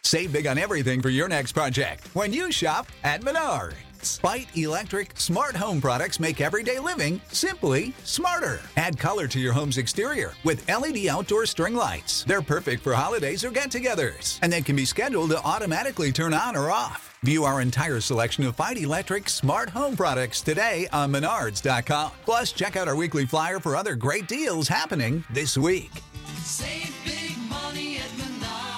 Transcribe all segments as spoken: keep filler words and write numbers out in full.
Save big on everything for your next project when you shop at Menards. Spite Electric smart home products make everyday living simply smarter. Add color to your home's exterior with L E D outdoor string lights. They're perfect for holidays or get-togethers, and they can be scheduled to automatically turn on or off. View our entire selection of Spite Electric smart home products today on Menards dot com. Plus, check out our weekly flyer for other great deals happening this week. Save big money at Menards.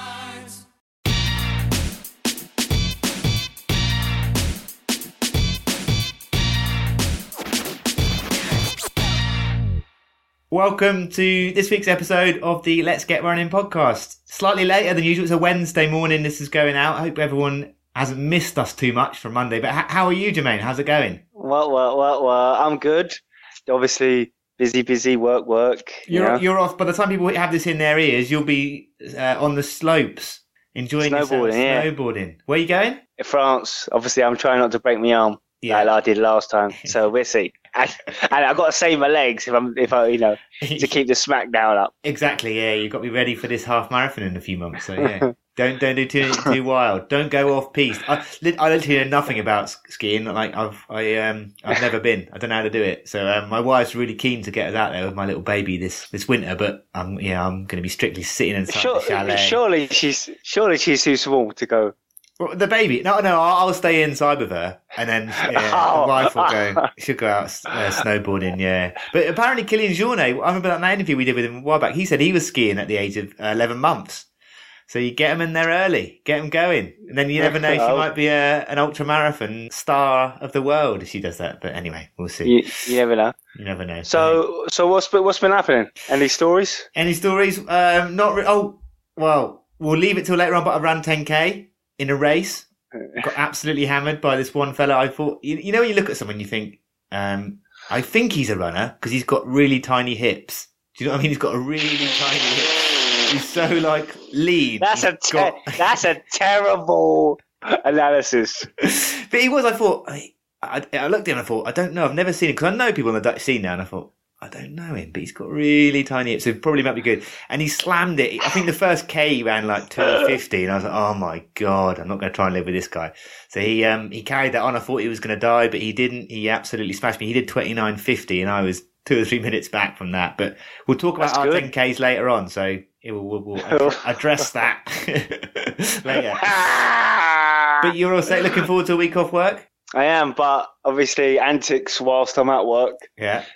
Welcome to this week's episode of the Let's Get Running podcast. Slightly later than usual. It's a Wednesday morning this is going out. I hope everyone hasn't missed us too much from Monday. But h- how are you, Jermaine? How's it going? Well, well, well, well, I'm good. Obviously, busy, busy, work, work. You You're know? you're off. By the time people have this in their ears, you'll be uh, on the slopes enjoying yourself, Snowboarding, yeah. snowboarding. Where are you going? France. Obviously, I'm trying not to break my arm Yeah. like I did last time. So we'll see. And, and I've got to save my legs if I'm, if I, you know, to keep the smackdown up. Exactly. Yeah, you've got to be ready for this half marathon in a few months. So yeah. Don't don't do too too wild. Don't go off piste. I, lit- I literally know nothing about s- skiing. Like I've I um I've never been. I don't know how to do it. So um, my wife's really keen to get us out there with my little baby this, this winter. But I'm yeah I'm going to be strictly sitting inside Sure, the chalet. surely she's surely she's too small to go. Well, the baby? No, no. I'll, I'll stay inside with her, and then yeah, Oh. the wife will go. She'll go out uh, snowboarding. Yeah, but apparently Kylian Jornet. I remember that interview we did with him a while back. He said he was skiing at the age of uh, eleven months. So you get them in there early, get them going, and then you never know. She Oh. might be a, an ultra marathon star of the world if she does that. But anyway, we'll see. You, you never know. You never know. So, so what's been, what's been happening? Any stories? Any stories? Um, not. Re- oh, well, we'll leave it till later on. But I ran ten K in a race. Got absolutely hammered by this one fella. I thought, you, you know, when you look at someone, you think, um, I think he's a runner because he's got really tiny hips. Do you know what I mean? He's got a really tiny hip. He's so like lean. That's He's a te- got- that's a terrible analysis. But he was. I thought. I, I, I looked at him and I thought, I don't know. I've never seen him because I know people in the Dutch scene now, and I thought, I don't know him, but he's got really tiny hips, so he probably might be good. And he slammed it. I think the first K he ran like two fifty, and I was like, oh my God, I'm not going to try and live with this guy. So he um he carried that on. I thought he was going to die, but he didn't. He absolutely smashed me. He did twenty-nine fifty, and I was two or three minutes back from that. But we'll talk about That's our good. ten Ks later on, so it will, we'll, we'll ad- address that later. But you're also looking forward to a week off work? I am, but obviously antics whilst I'm at work. Yeah.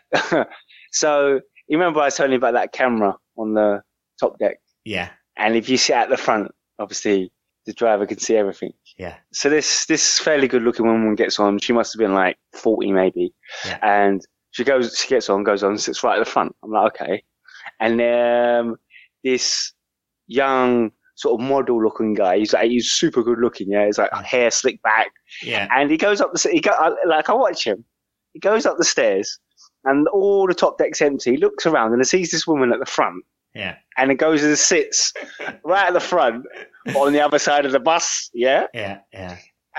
So you remember I was telling you about that camera on the top deck, Yeah. and if you sit at the front, obviously the driver can see everything. Yeah. So this this fairly good looking woman gets on. She must have been like forty maybe, Yeah. and she goes, she gets on, goes on, sits right at the front. I'm like, okay, and um, this young sort of model looking guy, he's like, he's super good looking, yeah, he's like hair slicked back, Yeah. and he goes up the he go I- like I watch him, he goes up the stairs. And all the top deck's empty. He looks around and he sees this woman at the front. Yeah. And it goes and sits right at the front on the other side of the bus. Yeah. Yeah. Yeah.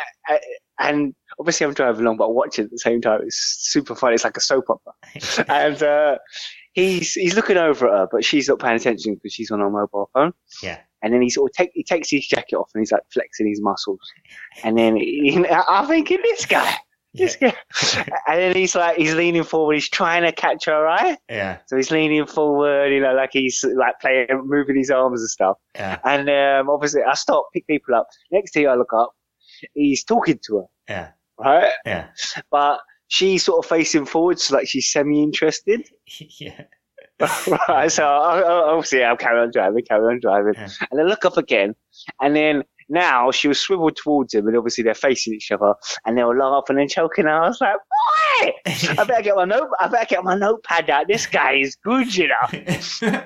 And obviously I'm driving along, but watching at the same time. It's super funny. It's like a soap opera. And uh, he's he's looking over at her, but she's not paying attention because she's on her mobile phone. Yeah. And then he sort of take, he takes his jacket off and he's like flexing his muscles. And then he, I'm thinking, this guy. This guy. And then he's like, he's leaning forward. He's trying to catch her eye. Yeah. So he's leaning forward, you know, like he's like playing, moving his arms and stuff. Yeah. And um, obviously, I stop, pick people up. Next thing I look up, he's talking to her, Yeah. right? Yeah. But she's sort of facing forward, so like she's semi-interested. Yeah. Right, so I, I, obviously I'm carry on driving, carry on driving. Yeah. And I look up again, and then now she was swiveled towards him, and obviously they're facing each other, and they were laughing and choking. And I was like, boy, I better get my note, I better get my notepad out. This guy is good, you know. And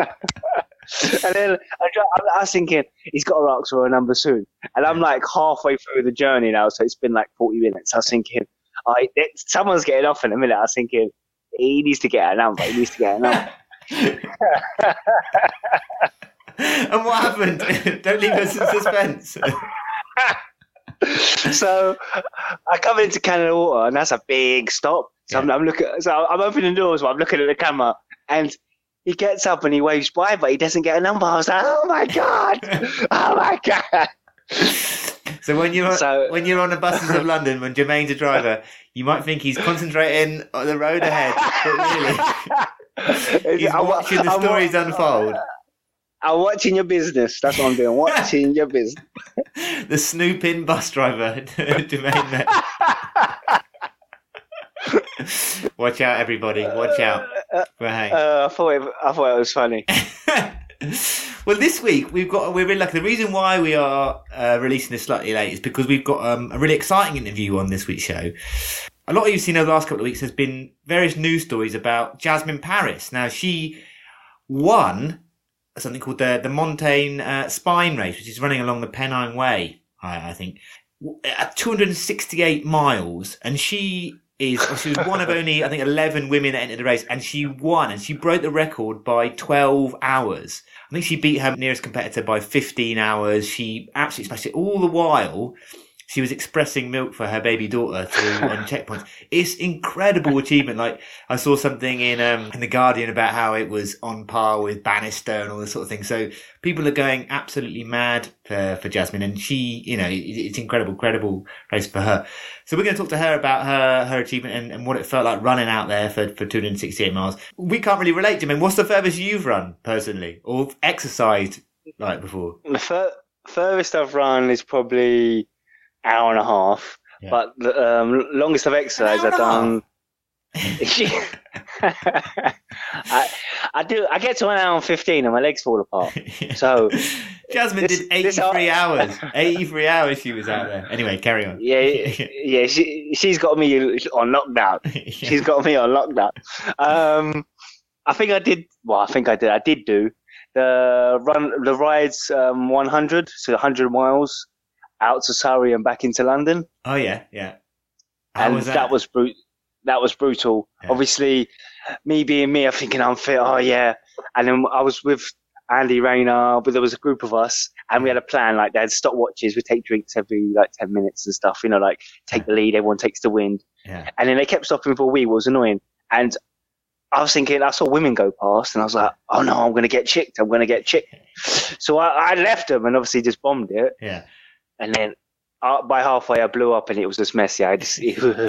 then I, dri- I was thinking, he's got to ask for a number soon. And I'm like halfway through the journey now, so it's been like forty minutes. I was thinking, oh, it, someone's getting off in a minute. I was thinking, he needs to get a number. He needs to get a number. And what happened? Don't leave us in suspense. So I come into Canada Water, and that's a big stop. So Yeah. I'm, I'm looking. So I'm opening doors, but I'm looking at the camera, and he gets up and he waves bye, but he doesn't get a number. I was like, oh my God. Oh my God. So when you're So- when you're on the buses of London, when Jermaine's a driver, you might think he's concentrating on the road ahead, but really he's I'm wa- watching the I'm wa- stories unfold. I'm watching your business. That's what I'm doing. Watching your business. The snooping bus driver, Jermaine. Met. Watch out, everybody! Watch out. But hey. Uh, I thought it, I thought it was funny. Well, this week we've got we're really lucky. The reason why we are uh, releasing this slightly late is because we've got um, a really exciting interview on this week's show. A lot of you've seen over the last couple of weeks has been various news stories about Jasmine Paris. Now, she won something called the the Montaigne uh, Spine Race, which is running along the Pennine Way, I, I think, at two hundred sixty-eight miles, and she is she was one of only I think eleven women that entered the race, and she won, and she broke the record by twelve hours. I think she beat her nearest competitor by fifteen hours. She absolutely smashed it. All the while, she was expressing milk for her baby daughter through on checkpoints. It's incredible achievement. Like, I saw something in um in The Guardian about how it was on par with Bannister and all this sort of thing. So people are going absolutely mad for, for Jasmine, and she, you know, it, it's incredible, incredible race for her. So we're going to talk to her about her, her achievement and, and what it felt like running out there for, for two hundred sixty-eight miles. We can't really relate, Jim. What's the furthest you've run personally or exercised like before? The fur- furthest I've run is probably hour and a half, Yeah. but the um, longest I've exercised An I've hour and done. I, I do. I get to an hour and fifteen, and my legs fall apart. So Jasmine this- did this- eighty-three hours. eighty-three hours she was out there. Anyway, carry on. yeah, yeah, she she's got me on lockdown. She's got me on lockdown. Um, I think I did. Well, I think I did. I did do the run, the rides, um, one hundred, so one hundred miles out to Surrey and back into London. Oh yeah, yeah. How and was that? that? was brut- that was brutal. Yeah. Obviously, me being me, I'm thinking I'm fit. Oh yeah, and then I was with Andy Rayner, but there was a group of us, and we had a plan. Like, they had stopwatches. We take drinks every like ten minutes and stuff. You know, like take the lead, everyone takes the wind. Yeah. And then they kept stopping for a wee. It was annoying. And I was thinking, I saw women go past, and I was like, oh no, I'm going to get chicked. I'm going to get chicked. So I, I left them and obviously just bombed it. Yeah. And then uh, by halfway, I blew up, and it was just messy. I just.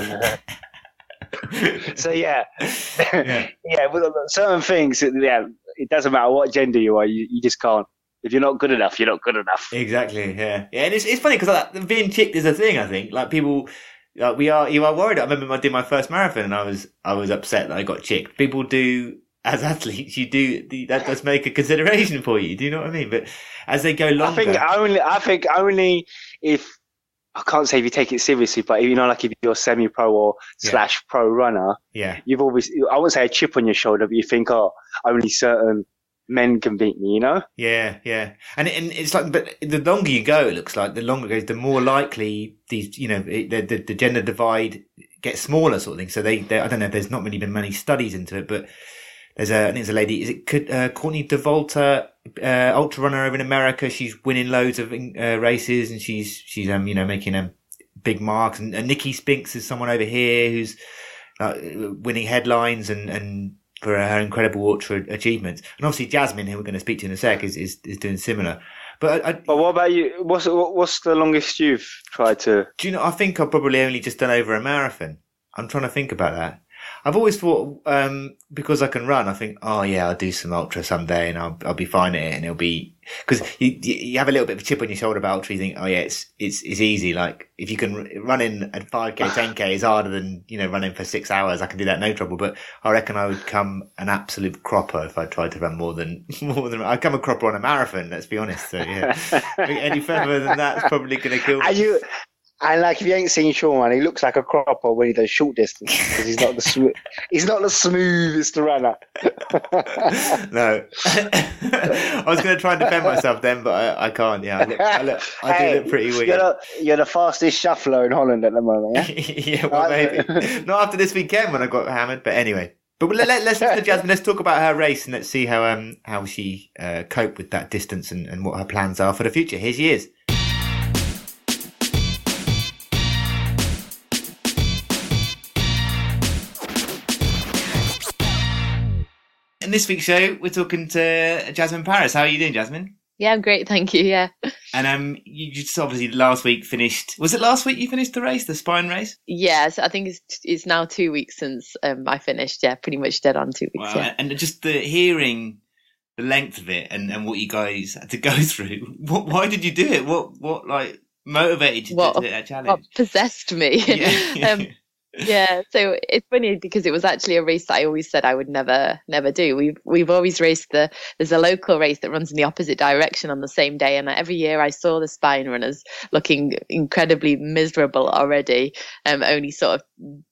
So yeah, Yeah. yeah. With certain things, yeah, it doesn't matter what gender you are. You, you just can't. If you're not good enough, you're not good enough. Exactly. Yeah. Yeah. And it's it's funny because like, being chicked is a thing. I think like people. Like we are, you are worried. I remember I did my first marathon and I was, I was upset that I got chicked. People do, as athletes, you do, that does make a consideration for you. Do you know what I mean? But as they go longer. I think only. I think only if I can't say if you take it seriously, but you know, like if you're semi-pro or Yeah. slash pro runner, yeah. you've always. I wouldn't say a chip on your shoulder, but you think, oh, only certain men can beat me. You know. Yeah, yeah, and and it's like, but the longer you go, it looks like the longer it goes, the more likely these, you know, it, the, the the gender divide gets smaller, sort of thing. So they, they, I don't know, there's not really been many studies into it, but there's a, I think there's a lady, is it could uh, Courtney DeVolta, uh, ultra runner over in America? She's winning loads of uh, races, and she's she's um you know making um big marks, and, and Nikki Spinks is someone over here who's uh, winning headlines and and. for her incredible ultra achievements. And obviously Jasmine, who we're going to speak to in a sec, is, is, is doing similar. But I, I, But what about you? What's what's the longest you've tried to? do you know, I think I've probably only just done over a marathon. I'm trying to think about that. I've always thought, um, because I can run, I think, oh yeah, I'll do some ultra someday and I'll, I'll be fine at it, and it'll be, cause you, you have a little bit of a chip on your shoulder about ultra. You think, oh yeah, it's, it's, it's easy. Like if you can run in at five K, ten K is harder than, you know, running for six hours. I can do that no trouble. But I reckon I would come an absolute cropper if I tried to run more than, more than, I'd come a cropper on a marathon, let's be honest. So yeah, any further than that's probably going to kill me. Are you? And like, if you ain't seen Sean, man, he looks like a cropper when he does short distance because he's not the sm- he's not the smoothest runner. No, I was going to try and defend myself then, but I, I can't. Yeah, I, look, I, look, I Hey, do look pretty weird. You're the, you're the fastest shuffler in Holland at the moment, yeah? Yeah, well, Right. maybe not after this weekend when I got hammered. But anyway, but let, let, let's listen to Jasmine. Let's talk about her race and let's see how um how she uh, coped with that distance and, and what her plans are for the future. Here she is. in this week's show, we're talking to Jasmine Paris. How are you doing, Jasmine? Yeah, I'm great, thank you. Yeah. And um, you just obviously last week finished. Was it last week you finished the race, the spine race? Yes, I think it's it's now two weeks since um I finished. Yeah, pretty much dead on two weeks. Wow. Yeah. And just the hearing the length of it and, and what you guys had to go through. What? Why did you do it? What? What like motivated you What, to do that challenge? what possessed me? Yeah. um, yeah, so it's funny because it was actually a race that I always said I would never, never do. We've we've always raced the. There's a local race that runs in the opposite direction on the same day, and every year I saw the spine runners looking incredibly miserable already. Um, only sort of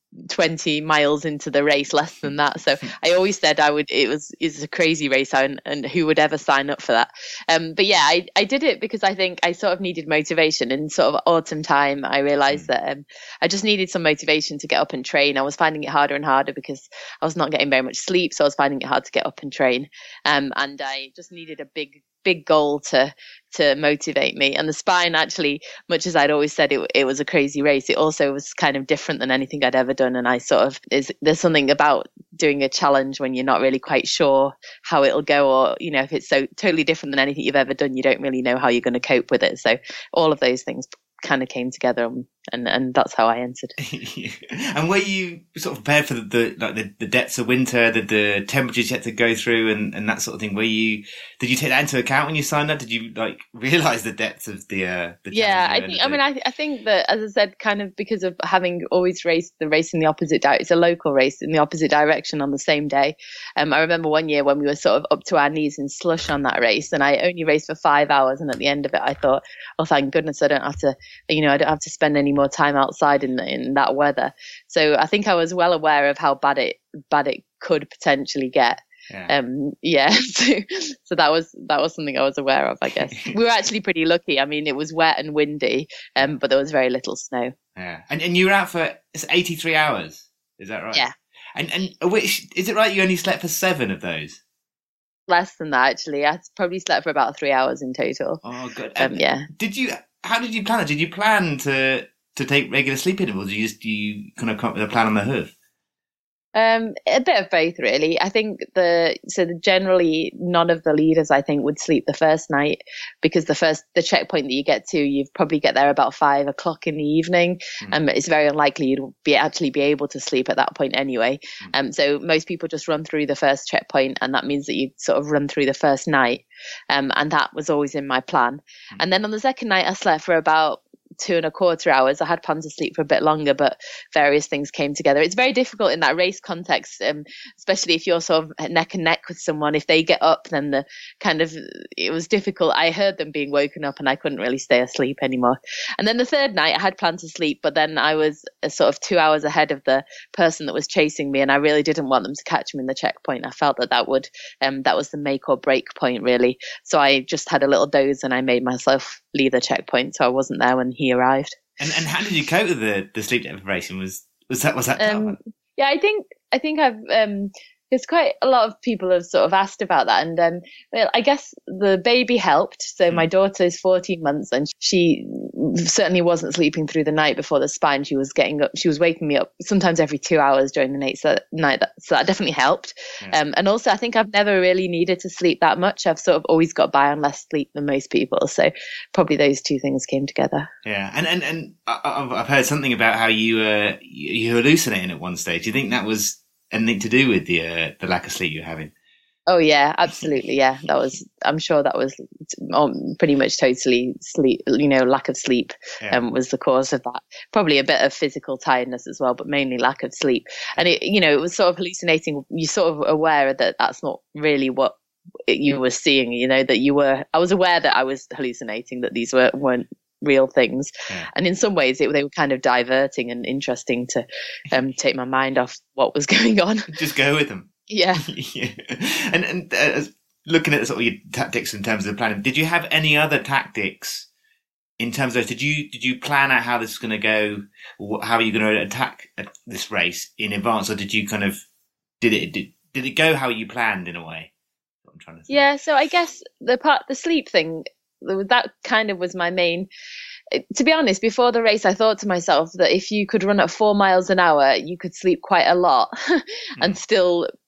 twenty miles into the race, less than that. So I always said I would. It was it's a crazy race, and, and who would ever sign up for that? Um, but yeah, I I did it because I think I sort of needed motivation. In sort of autumn time, I realised mm. that um, I just needed some motivation to get up and train. I was finding it harder and harder because I was not getting very much sleep, so I was finding it hard to get up and train. Um, and I just needed a big big goal to to motivate me. And the spine, actually, much as I'd always said it, it was a crazy race, it also was kind of different than anything I'd ever done. And I sort of is there's something about doing a challenge when you're not really quite sure how it'll go, or you know, if it's so totally different than anything you've ever done, you don't really know how you're going to cope with it. So all of those things kind of came together, and and, and that's how I entered. And were you sort of prepared for the, the like the, the depths of winter, the, the temperatures you had to go through, and, and that sort of thing? Were you did you take that into account when you signed up? Did you like realise the depths of the uh, the yeah? I think I mean I I think that, as I said, kind of because of having always raced the race in the opposite direction, it's a local race in the opposite direction on the same day. Um, I remember one year when we were sort of up to our knees in slush on that race, and I only raced for five hours, and at the end of it, I thought, oh, thank goodness I don't have to. You know, I don't have to spend any more time outside in in that weather. So I think I was well aware of how bad it bad it could potentially get. Yeah. Um, yeah. So, so that was that was something I was aware of, I guess. We were actually pretty lucky. I mean, it was wet and windy, um, but there was very little snow. Yeah. And and you were out for it's eighty-three hours. Is that right? Yeah. And and which is it right? You only slept for seven of those. Less than that, actually. I probably slept for about three hours in total. Oh, good. Um, yeah. Did you? How did you plan it? Did you plan to to take regular sleep intervals? Or you just do you kind of come up with a plan on the hoof? Um, a bit of both, really. I think the so the, generally none of the leaders, I think, would sleep the first night, because the first the checkpoint that you get to, you probably get there about five o'clock in the evening. Mm. Um, it's very unlikely you'd be actually be able to sleep at that point anyway. Mm. Um, so most people just run through the first checkpoint, and that means that you sort of run through the first night. Um, and that was always in my plan. Mm. And then on the second night, I slept for about two and a quarter hours. I had planned to sleep for a bit longer, but various things came together. It's very difficult in that race context, um, especially if you're sort of neck and neck with someone. If they get up, then the kind of, it was difficult. I heard them being woken up and I couldn't really stay asleep anymore. And then the third night I had planned to sleep, but then I was uh, sort of two hours ahead of the person that was chasing me, and I really didn't want them to catch me in the checkpoint. I felt that that would, um, that was the make or break point, really. So I just had a little doze and I made myself leave the checkpoint, so I wasn't there when he arrived. And and how did you cope with the, the sleep deprivation? Was was that was that? Um, yeah, I think I think I've um, there's quite a lot of people have sort of asked about that, and um, well, I guess the baby helped. So mm. my daughter is fourteen months, and she certainly wasn't sleeping through the night before the spine. She was getting up, she was waking me up sometimes every two hours during the night. So, night, so that definitely helped. Yeah. Um, and also, I think I've never really needed to sleep that much. I've sort of always got by on less sleep than most people. So probably those two things came together. Yeah, and and and I've heard something about how you uh, you hallucinating at one stage. Do you think that was anything to do with the uh, the lack of sleep you're having? Oh yeah, absolutely. Yeah, that was. I'm sure that was um, pretty much totally sleep. You know, lack of sleep yeah. um, was the cause of that. Probably a bit of physical tiredness as well, but mainly lack of sleep. And it, you know, it was sort of hallucinating. You're sort of aware that that's not really what you were seeing. You know, that you were. I was aware that I was hallucinating. That these were weren't real things, yeah. and in some ways it, they were kind of diverting and interesting to um, take my mind off what was going on. Just go with them. Yeah. yeah. And and uh, looking at sort of your tactics in terms of planning, did you have any other tactics in terms of did you did you plan out how this is going to go, or how are you going to attack this race in advance, or did you kind of did it did, did it go how you planned in a way? What I'm trying to say. Yeah. So I guess the part the sleep thing, that kind of was my main. To be honest, before the race, I thought to myself that if you could run at four miles an hour, you could sleep quite a lot and mm. still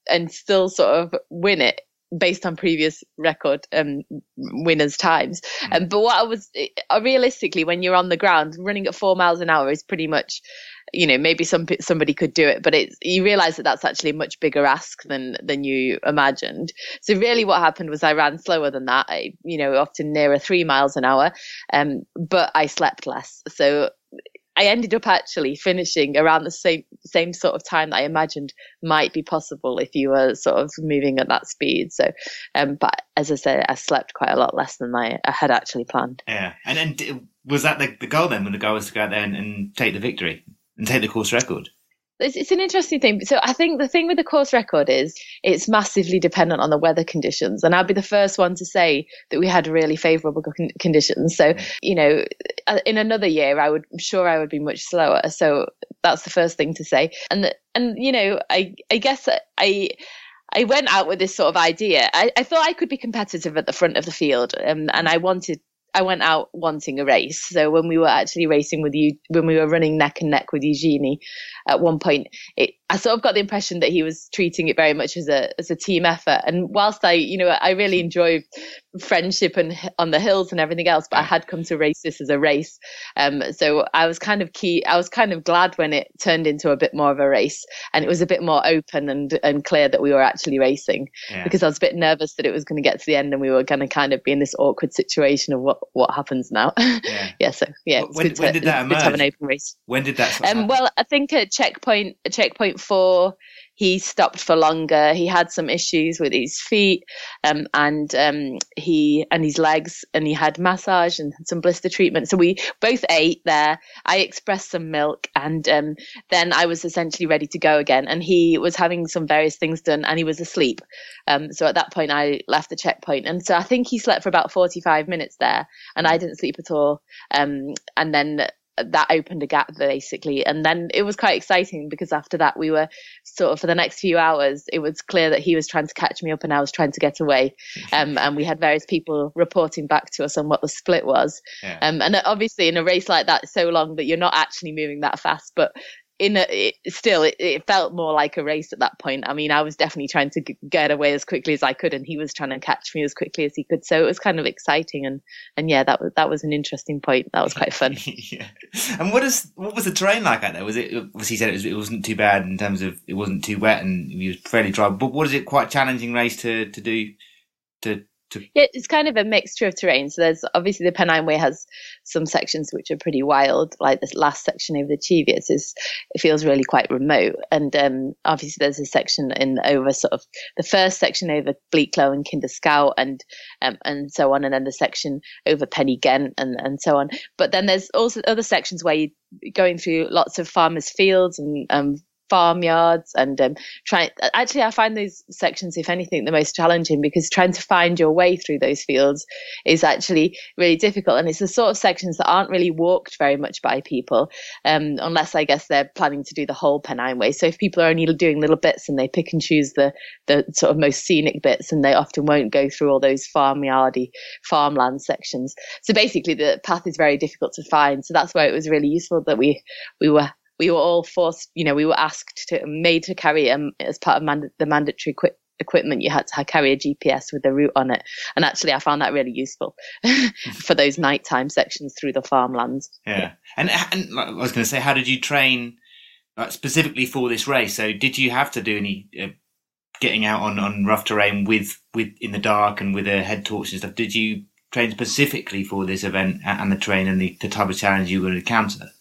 and still sort of win it based on previous record um, winners' times. Mm. Um, but what I was uh, realistically, when you're on the ground, running at four miles an hour is pretty much, you know, maybe some somebody could do it, but it's, you realise that that's actually a much bigger ask than than you imagined. So really, what happened was I ran slower than that. I, you know, often nearer three miles an hour, um, but I slept less. So I ended up actually finishing around the same same sort of time that I imagined might be possible if you were sort of moving at that speed. So, um, but as I said, I slept quite a lot less than I, I had actually planned. Yeah, and then was that the, the goal then? When the goal was to go out there and, and take the victory and take the course record? It's, it's an interesting thing. So I think the thing with the course record is it's massively dependent on the weather conditions. And I'll be the first one to say that we had really favourable con- conditions. So, you know, in another year, I would, I'm sure I would be much slower. So that's the first thing to say. And, the, and you know, I, I guess I... I went out with this sort of idea. I, I thought I could be competitive at the front of the field, um, and I wanted. I went out wanting a race. So when we were actually racing with you, when we were running neck and neck with Eugenie, at one point, it, I sort of got the impression that he was treating it very much as a as a team effort. And whilst I, you know, I really enjoy friendship and on the hills and everything else, but I had come to race this as a race. Um, so I was kind of key. I was kind of glad when it turned into a bit more of a race, and it was a bit more open and and clear that we were actually racing. Yeah. Because I was a bit nervous that it was going to get to the end and we were going to kind of be in this awkward situation of what what happens now. Yeah. yeah so yeah. When, when to, did that emerge? To have an open race. When did that? Um, well, I think at checkpoint, at checkpoint four, he stopped for longer. He had some issues with his feet, um, and um, he and his legs, and he had massage and some blister treatment. So we both ate there. I expressed some milk, and um, then I was essentially ready to go again. And he was having some various things done, and he was asleep. Um, so at that point, I left the checkpoint, and so I think he slept for about forty-five minutes there, and I didn't sleep at all. Um, and then that opened a gap basically, and then it was quite exciting because after that we were sort of for the next few hours it was clear that he was trying to catch me up and I was trying to get away, um, and we had various people reporting back to us on what the split was. Yeah. Um, and obviously in a race like that so long that you're not actually moving that fast, but in a, it, still it, it felt more like a race at that point. I mean, I was definitely trying to g- get away as quickly as I could, and he was trying to catch me as quickly as he could. So it was kind of exciting, and and yeah, that was that was an interesting point. That was quite fun. Yeah. And what is what was the terrain like out there? Was it? Obviously, he said it, was, it wasn't too bad in terms of it wasn't too wet and it was fairly dry. But was it quite a challenging race to to do? To To... Yeah, it's kind of a mixture of terrain. So there's obviously the Pennine Way has some sections which are pretty wild, like this last section over the Cheviot is it feels really quite remote. And um, obviously there's a section in over sort of the first section over Bleaklow and Kinder Scout and um, and so on, and then the section over Penny Ghent and and so on. But then there's also other sections where you're going through lots of farmers' fields and um, farmyards and um, trying actually I find those sections, if anything, the most challenging, because trying to find your way through those fields is actually really difficult, and it's the sort of sections that aren't really walked very much by people, um, unless I guess they're planning to do the whole Pennine Way. So if people are only doing little bits and they pick and choose the the sort of most scenic bits, and they often won't go through all those farmyardy farmland sections. So basically the path is very difficult to find. So that's where it was really useful that we we were We were all forced, you know, we were asked to, made to carry, um, as part of mand- the mandatory equi- equipment, you had to carry a G P S with the route on it. And actually, I found that really useful for those nighttime sections through the farmlands. Yeah. And, and like, I was going to say, how did you train like, specifically for this race? So did you have to do any uh, getting out on, on rough terrain with, with in the dark and with a head torch and stuff? Did you train specifically for this event and the terrain and the, the type of challenge you would encounter?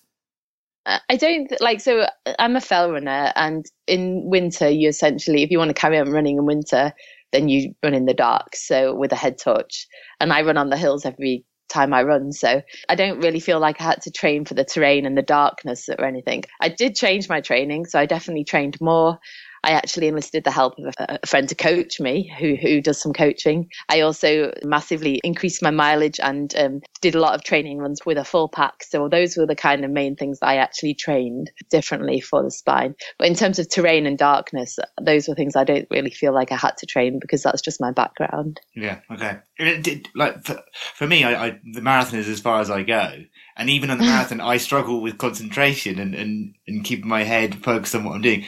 I don't like, so I'm a fell runner, and in winter, you essentially, if you want to carry on running in winter, then you run in the dark. So with a head torch, and I run on the hills every time I run. So I don't really feel like I had to train for the terrain and the darkness or anything. I did change my training. So I definitely trained more. I actually enlisted the help of a, a friend to coach me who who does some coaching. I also massively increased my mileage and um, did a lot of training runs with a full pack. So those were the kind of main things that I actually trained differently for the spine. But in terms of terrain and darkness, those were things I don't really feel like I had to train because that's just my background. Yeah, okay. It did, like for, for me, I, I, the marathon is as far as I go. And even on the marathon, I struggle with concentration and, and, and keeping my head focused on what I'm doing.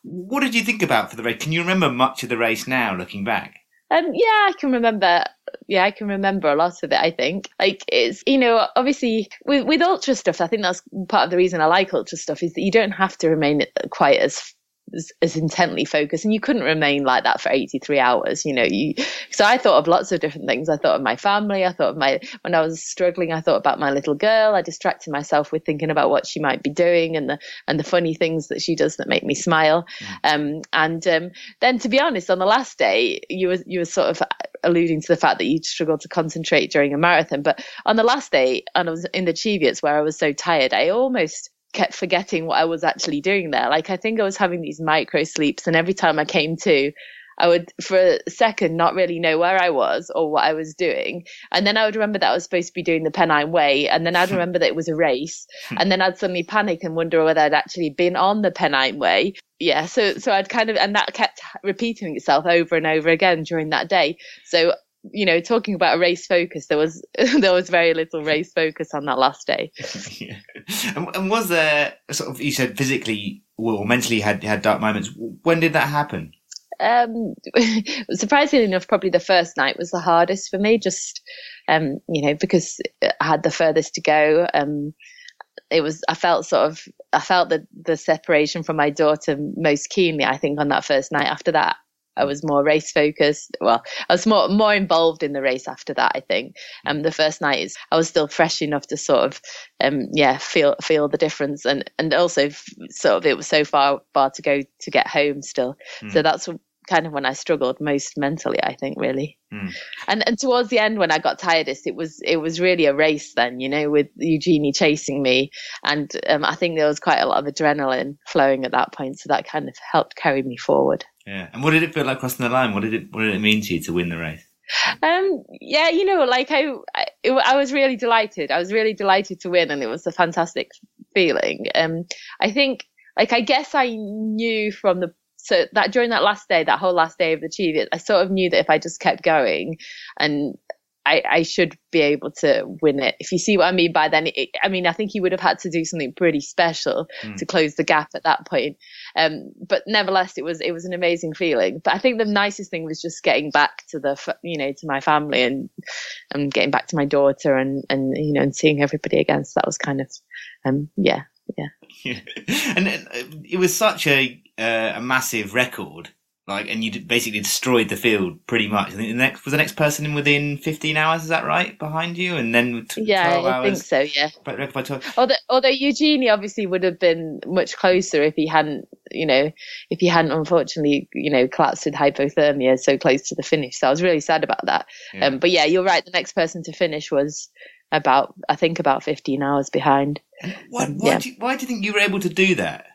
What did you think about for the race? Can you remember much of the race now, looking back? Um, yeah, I can remember. Yeah, I can remember a lot of it. I think, like, it's, you know, obviously with with ultra stuff, I think that's part of the reason I like ultra stuff, is that you don't have to remain quite as as, as intently focused, and you couldn't remain like that for eighty-three hours. You know, you. So I thought of lots of different things. I thought of my family. I thought of my when I was struggling. I thought about my little girl. I distracted myself with thinking about what she might be doing and the and the funny things that she does that make me smile. Mm. Um, and um, then, to be honest, on the last day, you were you were sort of alluding to the fact that you struggled to concentrate during a marathon. But on the last day, and I was in the Cheviots where I was so tired, I almost kept forgetting what I was actually doing there. Like, I think I was having these micro sleeps, and every time I came to, I would for a second not really know where I was or what I was doing. And then I would remember that I was supposed to be doing the Pennine Way, and then I'd remember that it was a race, and then I'd suddenly panic and wonder whether I'd actually been on the Pennine Way. Yeah, so so I'd kind of, and that kept repeating itself over and over again during that day. So, you know, talking about a race focus, there was there was very little race focus on that last day. Yeah. And, and was there sort of, you said physically or mentally had had dark moments? When did that happen? Um, surprisingly enough, probably the first night was the hardest for me. Just um, you know, because I had the furthest to go. Um, it was I felt sort of I felt the the separation from my daughter most keenly, I think, on that first night. After that, I was more race focused. Well, I was more more involved in the race after that, I think. Um, the first night is I was still fresh enough to sort of, um, yeah, feel feel the difference, and and also f- sort of it was so far far to go to get home still. Mm. So that's kind of when I struggled most mentally, I think, really. Mm. And and towards the end, when I got tiredest, it was it was really a race then, you know, with Eugenie chasing me, and um, I think there was quite a lot of adrenaline flowing at that point, so that kind of helped carry me forward. Yeah. And what did it feel like crossing the line? What did it What did it mean to you to win the race? Um. Yeah. You know, like I, I, it, I was really delighted. I was really delighted to win, and it was a fantastic feeling. Um. I think, like, I guess I knew from the so that during that last day, that whole last day of the Cheviot, I sort of knew that if I just kept going, and I, I should be able to win it. If you see what I mean by then, it, I mean, I think he would have had to do something pretty special mm. to close the gap at that point. Um, but nevertheless, it was it was an amazing feeling. But I think the nicest thing was just getting back to the, you know, to my family and and getting back to my daughter and and you know and seeing everybody again. So that was kind of, um, yeah, yeah. yeah. And it was such a uh, a massive record. Like, and you basically destroyed the field pretty much. I think the next was the next person in within fifteen hours. Is that right, behind you? And then t- yeah, twelve I hours. think so. Yeah. By, by twelve. Although, although Eugenie obviously would have been much closer if he hadn't, you know, if he hadn't unfortunately, you know, collapsed with hypothermia so close to the finish. So I was really sad about that. Yeah. Um, but yeah, you're right. The next person to finish was about, I think, about fifteen hours behind. And what, um, why, yeah. do you, why do you think you were able to do that?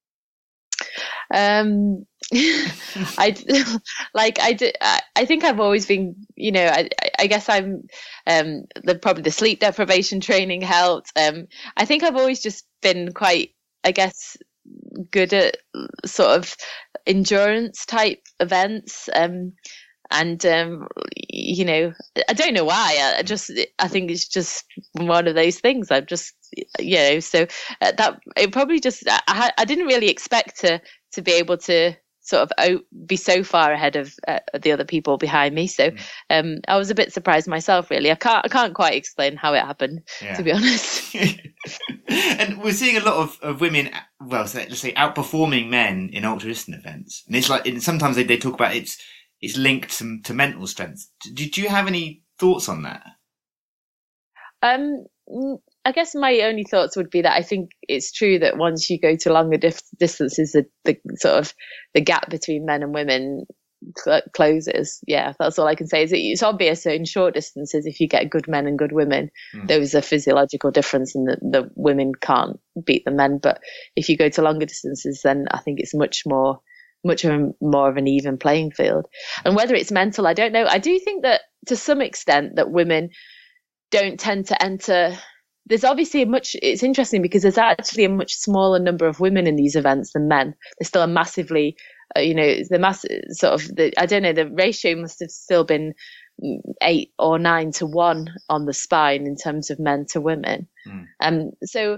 Um, I like I did. I, I think I've always been, you know, I, I guess I'm, um, the probably the sleep deprivation training helped. Um, I think I've always just been quite, I guess, good at sort of endurance type events. Um, and um, you know, I don't know why. I just, I think it's just one of those things. I'm just, you know, so uh, that it probably just, I, I didn't really expect to. to be able to sort of be so far ahead of uh, the other people behind me. So um, I was a bit surprised myself, really. I can't I can't quite explain how it happened, yeah. to be honest. And we're seeing a lot of, of women, well, let's say, outperforming men in ultra-distance events. And it's like, sometimes they, they talk about it's it's linked to, to mental strength. Did you have any thoughts on that? Um. I guess my only thoughts would be that I think it's true that once you go to longer dif- distances, the, the sort of the gap between men and women cl- closes. Yeah, that's all I can say. Is it's obvious that in short distances, if you get good men and good women, mm. there is a physiological difference, and the, the women can't beat the men. But if you go to longer distances, then I think it's much more, much of a, more of an even playing field. And whether it's mental, I don't know. I do think that to some extent that women don't tend to enter. There's obviously a much, it's interesting because there's actually a much smaller number of women in these events than men. There's still a massively, uh, you know, the mass sort of, the, I don't know, the ratio must have still been eight or nine to one on the spine in terms of men to women. Mm. Um, so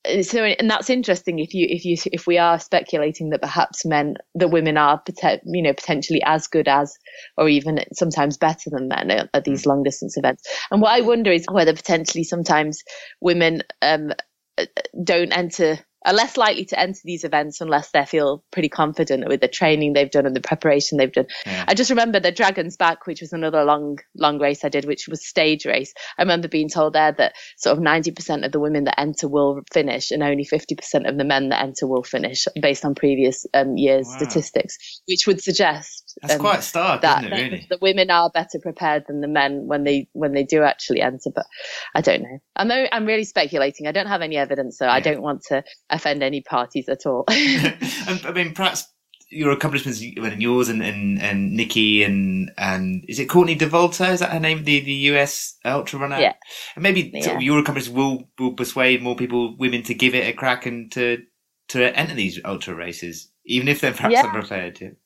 so, and that's interesting. If you, if you, if we are speculating that perhaps men, that women are, you know, potentially as good as, or even sometimes better than men at, at these long distance events. And what I wonder is whether potentially sometimes women um, don't enter, are less likely to enter these events unless they feel pretty confident with the training they've done and the preparation they've done. Yeah. I just remember the Dragon's Back, which was another long, long race I did, which was stage race. I remember being told there that sort of ninety percent of the women that enter will finish and only fifty percent of the men that enter will finish based on previous um, years' wow. statistics, which would suggest that's um, quite stark, that, isn't it, really? The women are better prepared than the men when they when they do actually enter, but I don't know. I'm, I'm really speculating. I don't have any evidence, so yeah. I don't want to offend any parties at all. I mean, perhaps your accomplishments, and yours and, and, and Nikki and and is it Courtney DeVolta? Is that her name? The the U S ultra runner. Yeah. And maybe yeah. sort of your accomplishments will will persuade more people, women, to give it a crack and to to enter these ultra races, even if they're perhaps yeah. unprepared. Yeah.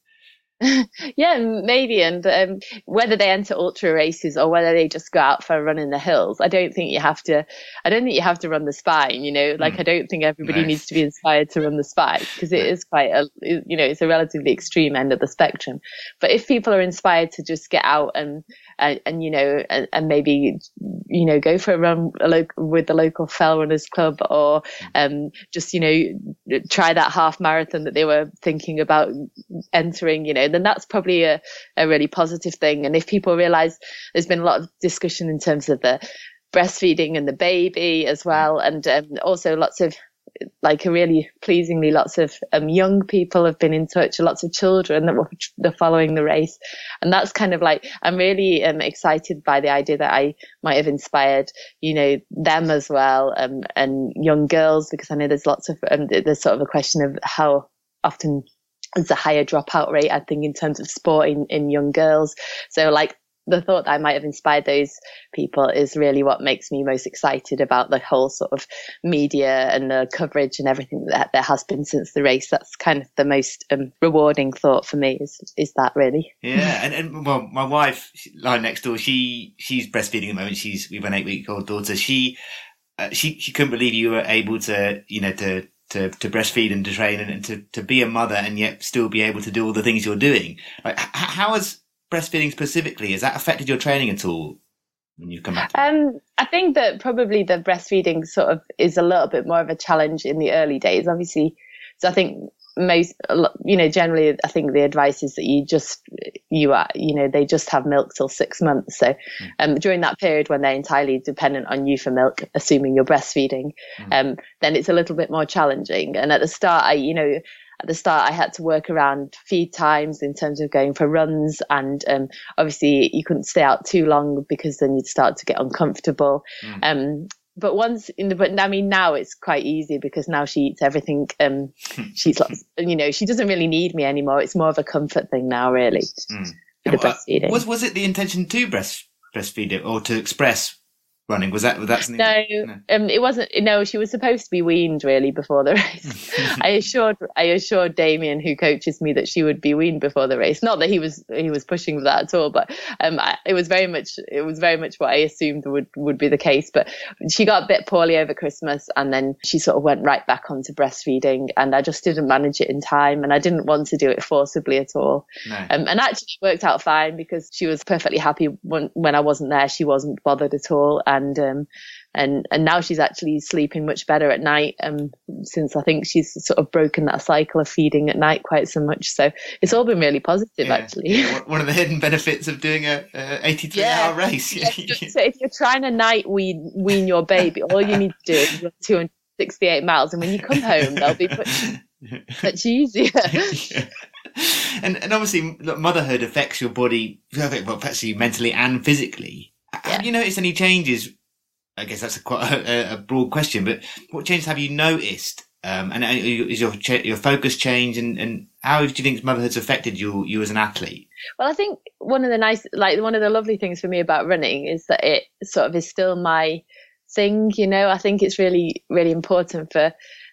Yeah, maybe. And um, whether they enter ultra races or whether they just go out for a run in the hills, I don't think you have to. I don't think you have to run the Spine. You know, like mm. I don't think everybody nice. needs to be inspired to run the Spine, because it is quite a, you know, it's a relatively extreme end of the spectrum. But if people are inspired to just get out and and, and you know, and, and maybe you know, go for a run a lo- with the local Fell Runners Club, or um, just you know, try that half marathon that they were thinking about entering, you know. Then that's probably a, a really positive thing. And if people realize, there's been a lot of discussion in terms of the breastfeeding and the baby as well, and um, also lots of like a really pleasingly lots of um, young people have been in touch, lots of children that were they're following the race, and that's kind of like I'm really um, excited by the idea that I might have inspired you know them as well, um, and young girls, because I know there's lots of um, there's sort of a question of how often there's a higher dropout rate, I think, in terms of sport in, in young girls. So like the thought that I might have inspired those people is really what makes me most excited about the whole sort of media and the coverage and everything that there has been since the race. That's kind of the most um, rewarding thought for me is is that really. Yeah, and, and well, my wife, lying next door, she she's breastfeeding at the moment. She's we have an eight week old daughter. She uh, she she couldn't believe you were able to you know to. To, to breastfeed and to train and, and to, to be a mother and yet still be able to do all the things you're doing. Like, h- how has breastfeeding specifically, has that affected your training at all when you come back to um, I think that probably the breastfeeding sort of is a little bit more of a challenge in the early days, obviously. So I think most, you know, generally I think the advice is that you just, you are, you know, they just have milk till six months. So um, during that period when they're entirely dependent on you for milk, assuming you're breastfeeding, mm. um, then it's a little bit more challenging. And at the start, I, you know, at the start I had to work around feed times in terms of going for runs, and um, obviously you couldn't stay out too long because then you'd start to get uncomfortable. Mm. Um, But once in the, but I mean, now it's quite easy because now she eats everything. Um, she's like, you know, she doesn't really need me anymore. It's more of a comfort thing now, really. Mm. With the breastfeeding. Was was it the intention to breast breastfeed it or to express running? Was that was that something? No, no. Um, it wasn't. No, she was supposed to be weaned really before the race. I assured I assured Damien, who coaches me, that she would be weaned before the race. Not that he was he was pushing for that at all, but um, I, it was very much it was very much what I assumed would would be the case. But she got a bit poorly over Christmas, and then she sort of went right back onto breastfeeding, and I just didn't manage it in time, and I didn't want to do it forcibly at all. No. Um, and actually, it worked out fine because she was perfectly happy when when I wasn't there. She wasn't bothered at all, and And um, and and now she's actually sleeping much better at night. Um, since I think she's sort of broken that cycle of feeding at night quite so much. So it's all been really positive, yeah. actually. Yeah. One of the hidden benefits of doing a, a eighty-three yeah. hour race. Yeah. So if you're trying to night wean wean your baby, all you need to do is run two hundred sixty-eight miles, and when you come home, they'll be much, much easier. yeah. And and obviously, motherhood affects your body, well, affects you mentally and physically. Yeah. Have you noticed any changes? I guess that's a quite a, a broad question, but what changes have you noticed? Um, and is your your focus changed, and, and how do you think motherhood's affected you you as an athlete? Well, I think one of the nice, like one of the lovely things for me about running is that it sort of is still my thing. You know, I think it's really really important for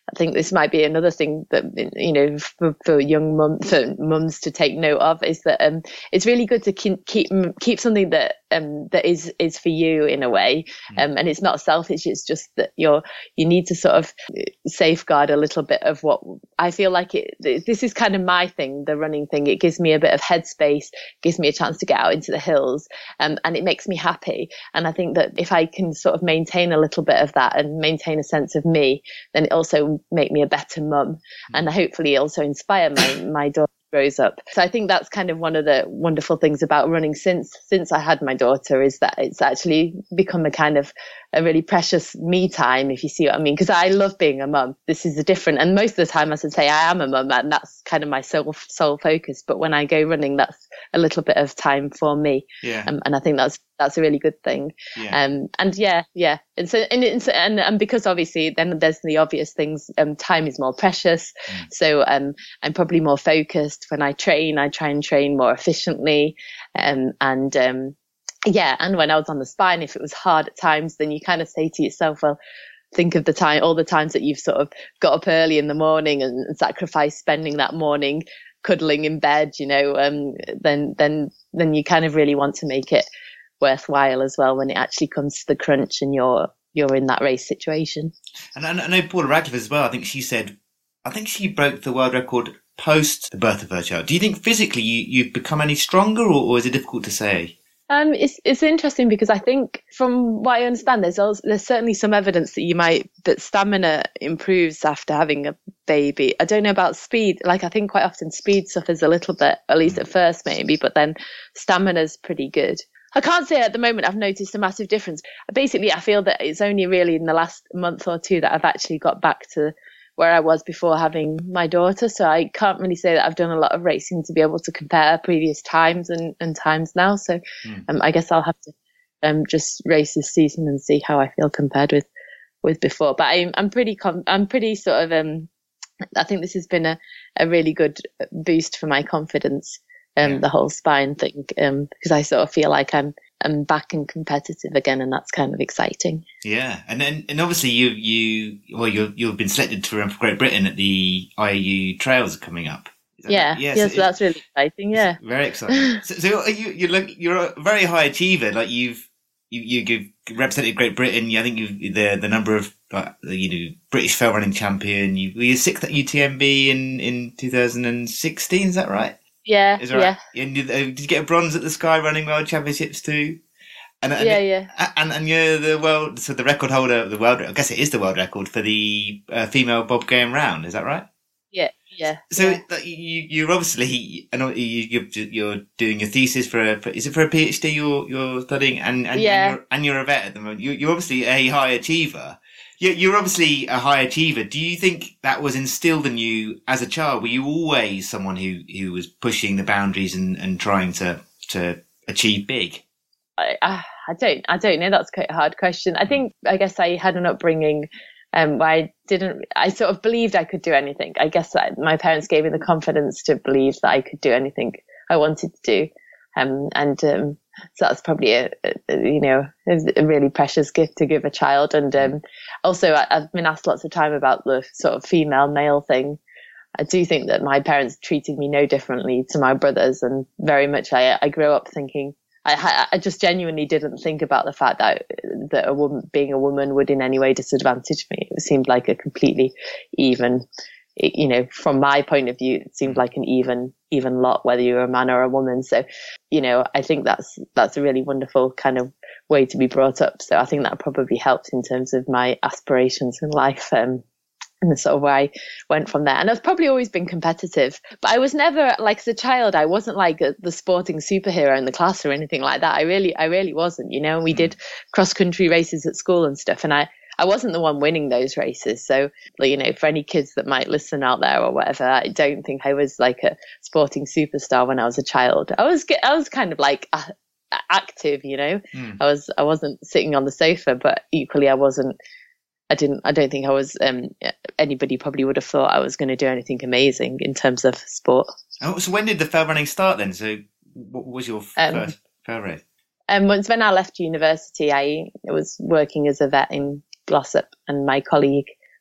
I think this might be another thing that, you know, for, for young mums, for mums to take note of, is that um, it's really good to keep keep, keep something that um, that is is for you in a way, um, and it's not selfish. It's just that you're you need to sort of safeguard a little bit of what I feel like it. This is kind of my thing, the running thing. It gives me a bit of headspace, gives me a chance to get out into the hills, um, and it makes me happy. And I think that if I can sort of maintain a little bit of that and maintain a sense of me, then it also make me a better mum, and hopefully also inspire my my daughter grows up. So I think that's kind of one of the wonderful things about running since since I had my daughter, is that it's actually become a kind of a really precious me time, if you see what I mean, because I love being a mum. This is a different, and most of the time I should say I am a mum, and that's kind of my sole sole focus. But when I go running, that's a little bit of time for me, Yeah. um, and I think that's that's a really good thing. Yeah. Um, and yeah, yeah, and so and it's, and and because obviously then there's the obvious things. Um, time is more precious, Mm. so um, I'm probably more focused when I train. I try and train more efficiently, um, and um, yeah, and when I was on the spine, if it was hard at times, then you kind of say to yourself, well, think of the time, all the times that you've sort of got up early in the morning and, and sacrificed spending that morning cuddling in bed, you know, um, then then then you kind of really want to make it worthwhile as well when it actually comes to the crunch and you're you're in that race situation. And I I know Paula Radcliffe as well. I think she said, I think she broke the world record post the birth of her child. Do you think physically you, you've become any stronger, or, or is it difficult to say? Um, it's it's interesting because I think from what I understand, there's also, there's certainly some evidence that you might that stamina improves after having a baby. I don't know about speed. Like I think quite often speed suffers a little bit, at least at first maybe, but then stamina's pretty good. I can't say at the moment I've noticed a massive difference. Basically, I feel that it's only really in the last month or two that I've actually got back to where I was before having my daughter. So I can't really say that I've done a lot of racing to be able to compare previous times and, and times now. So Mm. um, I guess I'll have to um, just race this season and see how I feel compared with, with before. But I'm, I'm pretty, com- I'm pretty sort of, um, I think this has been a, a really good boost for my confidence, um, Yeah. the whole spine thing, um, because I sort of feel like I'm, I'm back and competitive again, and that's kind of exciting. Yeah, and then and obviously you you well you you've been selected to run for Great Britain at the I A U Trails coming up. Is that Yeah, right? yeah, so so that's really exciting. Yeah. very exciting. so, so are you you look you're a very high achiever. Like you've you you you've represented Great Britain. I think you've the the number of like you know British trail running champion. You were you sixth at U T M B in in two thousand sixteen. Is that right? Yeah, Is that yeah, right? And did, uh, did you get a bronze at the Sky Running World Championships too? And, and yeah, yeah. And, and you're the world, so the record holder of the world, I guess it is the world record for the uh, female bob going round. Is that right? Yeah, yeah. So yeah. that you, you're obviously, I know you, you're, you're doing your thesis for a, for, is it for a PhD you're, you're studying? And, and, Yeah. and, you're, and you're a vet at the moment. You, you're obviously a high achiever. You're, you're obviously a high achiever. Do you think that was instilled in you as a child? Were you always someone who, who was pushing the boundaries and, and trying to, to achieve big? I, I I don't, I don't know. That's quite a hard question. I think, I guess I had an upbringing um, where I didn't, I sort of believed I could do anything. I guess that my parents gave me the confidence to believe that I could do anything I wanted to do. Um, and um, so that's probably a, a, you know, a really precious gift to give a child. And um, also I, I've been asked lots of time about the sort of female male thing. I do think that my parents treated me no differently to my brothers, and very much I, I grew up thinking, I, I just genuinely didn't think about the fact that that a woman being a woman would in any way disadvantage me. It seemed like a completely even, you know, from my point of view, it seemed like an even even lot, whether you're a man or a woman. So, you know, I think that's that's a really wonderful kind of way to be brought up. So I think that probably helped in terms of my aspirations in life. Um, And sort of where I went from there. And I've probably always been competitive, but I was never, like as a child, I wasn't like a, the sporting superhero in the class or anything like that. I really, I really wasn't, you know, and we mm. did cross country races at school and stuff. And I, I wasn't the one winning those races. So, you know, for any kids that might listen out there or whatever, I don't think I was like a sporting superstar when I was a child. I was, I was kind of like uh, active, you know, mm. I was, I wasn't sitting on the sofa, but equally I wasn't, I didn't, I don't think I was, um, anybody probably would have thought I was going to do anything amazing in terms of sport. Oh, so when did the trail running start then? So what was your Um, first trail race? And once when I left university, I was working as a vet in Glossop, and my colleague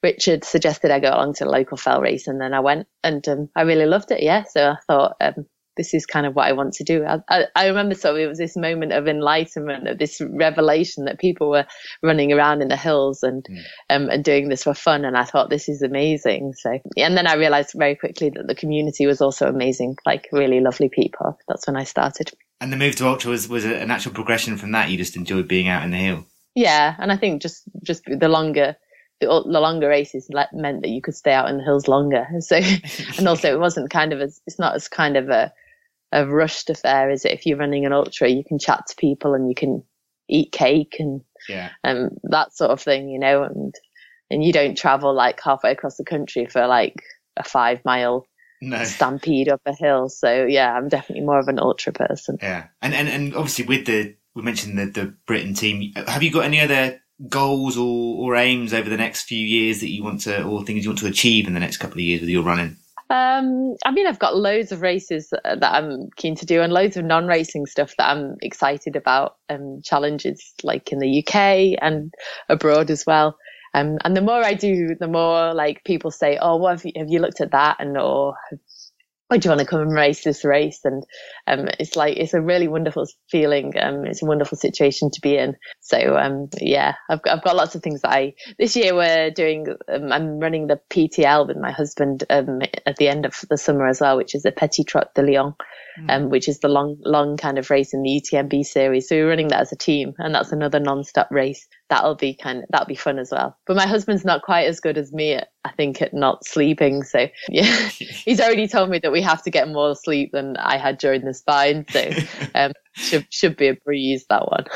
Richard suggested I go along to the local fell race, and then I went, and um, I really loved it. Yeah, so I thought um, this is kind of what I want to do. I, I, I remember sort of it was this moment of enlightenment, of this revelation that people were running around in the hills and mm. um, and doing this for fun, and I thought this is amazing. So, and then I realised very quickly that the community was also amazing, like really lovely people. That's when I started. And the move to ultra was was a natural progression from that. You just enjoyed being out in the hill. Yeah, and I think just just the longer. The, the longer races meant that you could stay out in the hills longer. So, and also it wasn't kind of as, it's not as kind of a, a rushed affair, is it? If you're running an ultra, you can chat to people and you can eat cake and, yeah. um, that sort of thing, you know, and, and you don't travel like halfway across the country for like a five mile no. stampede up a hill. So yeah, I'm definitely more of an ultra person. Yeah. And, and, and obviously with the, we mentioned the, the Britain team, have you got any other goals or, or aims over the next few years that you want to, or things you want to achieve in the next couple of years with your running? Um, I mean, I've got loads of races that I'm keen to do and loads of non-racing stuff that I'm excited about, um, challenges like in the U K and abroad as well. Um, and the more I do, the more like people say, oh, what have you, have you looked at that? And, or, or do you want to come and race this race? And um, it's like, it's a really wonderful feeling. Um, it's a wonderful situation to be in. So um, yeah, I've got, I've got lots of things that I, this year we're doing, um, I'm running the P T L with my husband um, at the end of the summer as well, which is the Petit Trot de Lyon, mm. um, which is the long, long kind of race in the U T M B series. So we're running that as a team, and that's another non-stop race. That'll be kind of, that'll be fun as well. But my husband's not quite as good as me at, I think, at not sleeping. So yeah, he's already told me that we have to get more sleep than I had during the spine. So um, should should be a breeze, that one.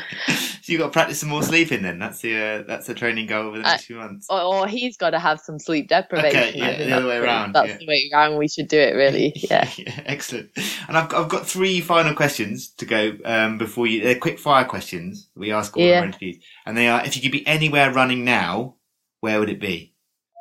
So you've got to practice some more sleeping then. That's the uh, that's the training goal over the next uh, few months. Or, or he's got to have some sleep deprivation. Okay, yeah, the other way around. That's yeah. the way around. We should do it, really. Yeah. yeah excellent. And I've I've got three final questions to go um, before you. They're quick fire questions we ask all yeah. our interviews, and they are: if you could be anywhere running now, where would it be?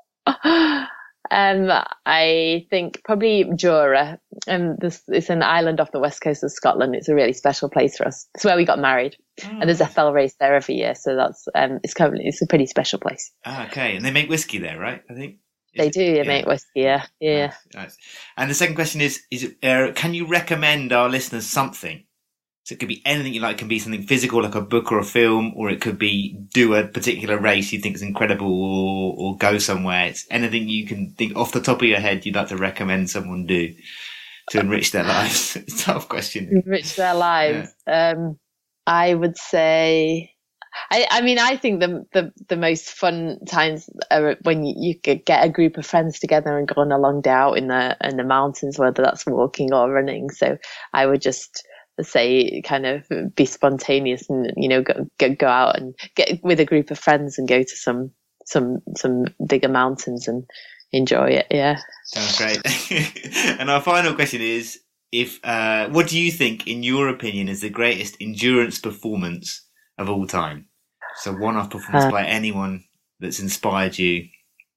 Um, I think probably Jura. Um, this it's an island off the west coast of Scotland. It's a really special place for us. It's where we got married, oh, and there's a fell race there every year. So that's um, it's currently it's a pretty special place. Ah, okay, and they make whiskey there, right? I think is they do. They yeah. make whiskey. Yeah, yeah. Nice, nice. And the second question is: is it, uh, can you recommend our listeners something? So it could be anything you like. It can be something physical, like a book or a film, or it could be do a particular race you think is incredible, or, or go somewhere. It's anything you can think off the top of your head you'd like to recommend someone do to enrich their lives. It's a tough question. Enrich their lives. Yeah. Um, I would say, I, I mean, I think the, the, the most fun times are when you, you could get a group of friends together and go on a long day out in the, in the mountains, whether that's walking or running. So I would just say kind of be spontaneous and, you know, go, go, go out and get with a group of friends and go to some, some, some bigger mountains and enjoy it. Yeah. Sounds great. And our final question is, if, uh, what do you think, in your opinion, is the greatest endurance performance of all time? So one-off performance uh, by anyone that's inspired you.